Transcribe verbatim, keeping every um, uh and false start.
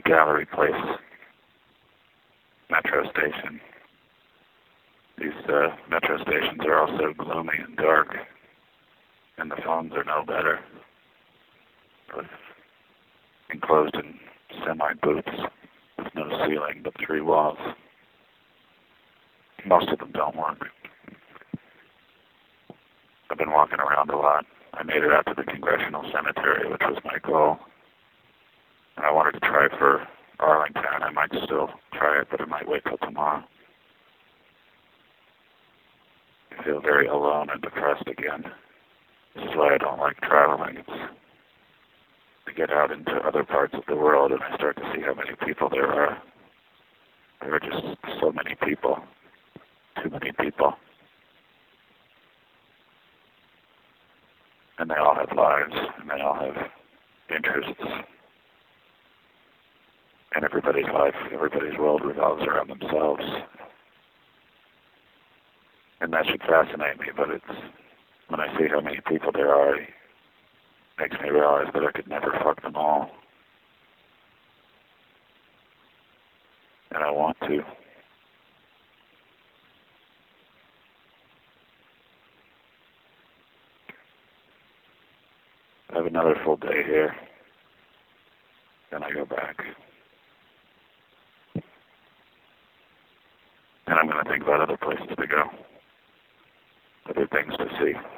Gallery Place metro station. These uh, metro stations are also gloomy and dark, and the phones are no better. With enclosed in semi-booths with no ceiling but three walls. Most of them don't work. I've been walking around a lot. I made it out to the Congressional Cemetery, which was my goal. And I wanted to try for Arlington. I might still try it, but I might wait till tomorrow. I feel very alone and depressed again. This is why I don't like traveling. It's to get out into other parts of the world and I start to see how many people there are. There are just so many people. Too many people. And they all have lives, and they all have interests. And everybody's life, everybody's world revolves around themselves. And that should fascinate me, but it's, when I see how many people there are, it makes me realize that I could never fuck them all. And I want to. I have another full day here. Then I go back. And I'm going to think about other places to go. Other things to see.